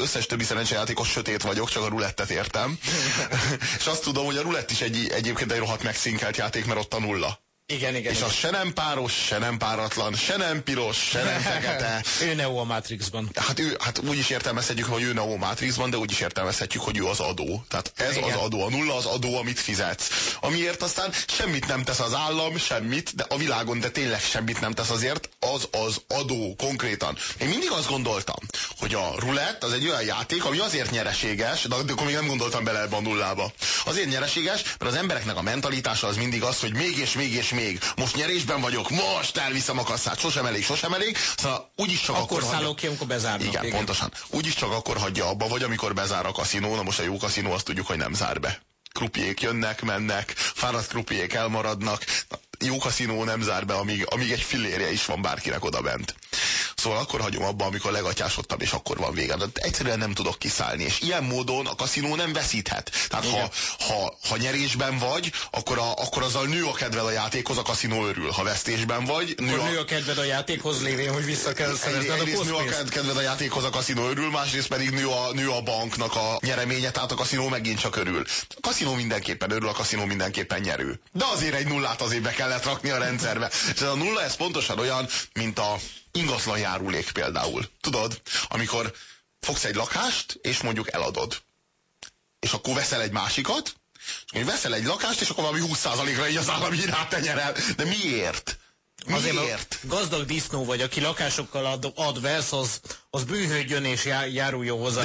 összes többi szerencsejátékos sötét vagyok, csak a rulettet értem. És azt tudom, hogy a rulett is egyébként egy rohadt megszinkelt játék, mert ott a nulla. Igen. És az se nem páros, se nem páratlan, se nem piros, se nem fekete. Ő Neo a Matrixban. Hát úgy is értelmezhetjük, hogy ő Neo Matrixban, de úgy is értelmezhetjük, hogy ő az adó. Tehát ez igen. Az adó, a nulla az adó, amit fizetsz. Amiért aztán semmit nem tesz az állam, semmit, de a világon, de tényleg semmit nem tesz azért, az adó konkrétan. Én mindig azt gondoltam, hogy a rulett az egy olyan játék, ami azért nyereséges, de akkor még nem gondoltam bele ebbe a nullába. Azért nyereséges, mert az embereknek a mentalitása az mindig az, hogy még és még és még. Most nyerésben vagyok, most elviszem a kasszát, sosem elég. Szóval úgyis csak akkor szállok ki, amikor bezárnak. Igen, pontosan. Úgyis csak akkor hagyja abba, vagy amikor bezár a kaszinó. Na most a jó kaszinó, azt tudjuk, hogy nem zár be. Krupiék jönnek, mennek, fáradt krupiék elmaradnak. Jó kaszinó nem zár be, amíg egy fillérje is van bárkinek oda bent. Szóval akkor hagyom abba, amikor legatyásodtam, és akkor van vége. De egyszerűen nem tudok kiszállni. És ilyen módon a kaszinó nem veszíthet. Tehát ha nyerésben vagy, akkor azzal nő a kedved a játékhoz, a kaszinó örül. Ha vesztésben vagy, nő a kedved a játékhoz, lévén, hogy vissza kell szerezned a nő a kedved a játékhoz, a kaszinó örül, másrészt pedig nő a banknak a nyereménye, tehát a kaszinó megint csak örül. A kaszinó mindenképpen örül, a kaszinó mindenképpen nyerő. De azért egy nullát azért be kellett rakni a rendszerbe. És ez a nulla, ez pontosan olyan, mint a ingatlan járulék például. Tudod, amikor fogsz egy lakást, és mondjuk eladod. És akkor veszel egy másikat, és veszel egy lakást, és akkor valami 20%-ra így az állam így rátenyerel. De miért? Miért? Gazdag disznó vagy, aki lakásokkal ad vesz, az bűnhődjön és járuljon hozzá.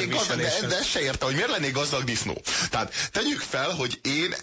De ezt se érte, hogy miért lennék gazdag disznó. Tehát tegyük fel, hogy én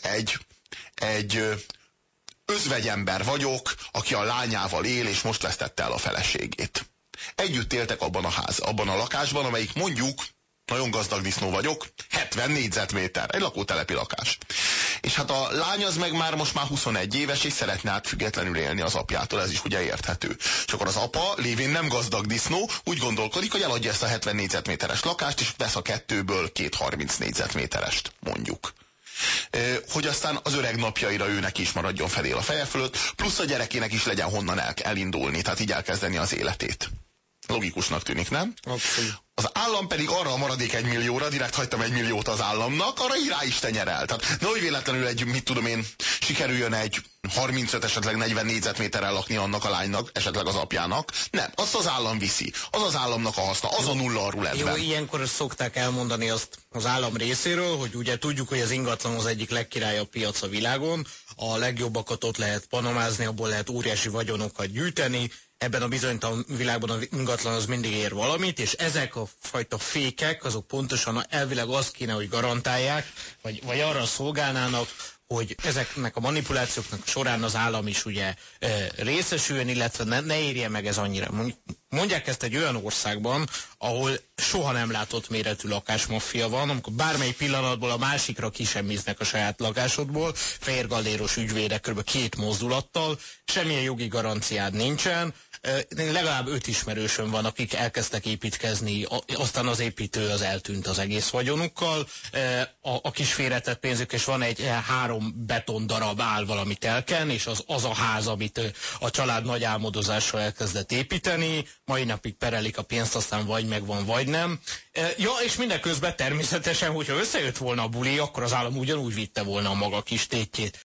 egy özvegyember vagyok, aki a lányával él, és most vesztette el a feleségét. Együtt éltek abban a lakásban, amelyik mondjuk, nagyon gazdag disznó vagyok, 70 négyzetméter, egy lakótelepi lakás. És hát a lány az meg most már 21 éves, és szeretne függetlenül élni az apjától, ez is ugye érthető. És akkor az apa, lévén nem gazdag disznó, úgy gondolkodik, hogy eladja ezt a 70 négyzetméteres lakást, és vesz a kettőből 30 négyzetméterest, mondjuk. Hogy aztán az öreg napjaira őnek is maradjon fedél a feje fölött, plusz a gyerekének is legyen honnan elindulni, tehát így elkezdeni az életét. Logikusnak tűnik, nem? Abszolút. Az állam pedig arra a maradék 1 millióra, direkt hagytam 1 milliót az államnak, arra rá is tenyerel. Tehát nehogy véletlenül sikerüljön egy 35, esetleg 40 négyzetméterrel lakni annak a lánynak, esetleg az apjának. Nem, azt az állam viszi. Az az államnak a haszna, az a nulla a rulettben. Jó, ilyenkor szokták elmondani azt az állam részéről, hogy ugye tudjuk, hogy az ingatlan az egyik legkirályabb piac a világon, a legjobbakat ott lehet panomázni, abból lehet óriási vagyonokat gyűjteni, ebben a bizonytalan világban az ingatlan az mindig ér valamit, és ezek a fajta fékek, azok pontosan elvileg azt kéne, hogy garantálják, vagy arra szolgálnának, hogy ezeknek a manipulációknak során az állam is ugye részesüljön, illetve ne érje meg ez annyira. Mondják ezt egy olyan országban, ahol soha nem látott méretű lakásmaffia van, amikor bármely pillanatból a másikra kisemmiznek a saját lakásodból, fehérgalléros ügyvédek kb. 2 mozdulattal, semmilyen jogi garanciád nincsen, legalább 5 ismerősöm van, akik elkezdtek építkezni, aztán az építő az eltűnt az egész vagyonukkal, a kis félretett pénzük, és van egy 3 beton darab áll valami telken, és az a ház, amit a család nagy álmodozással elkezdett építeni, mai napig perelik a pénzt, aztán vagy megvan, vagy nem. Ja, és mindeközben természetesen, hogyha összejött volna a buli, akkor az állam ugyanúgy vitte volna a maga kis tétjét.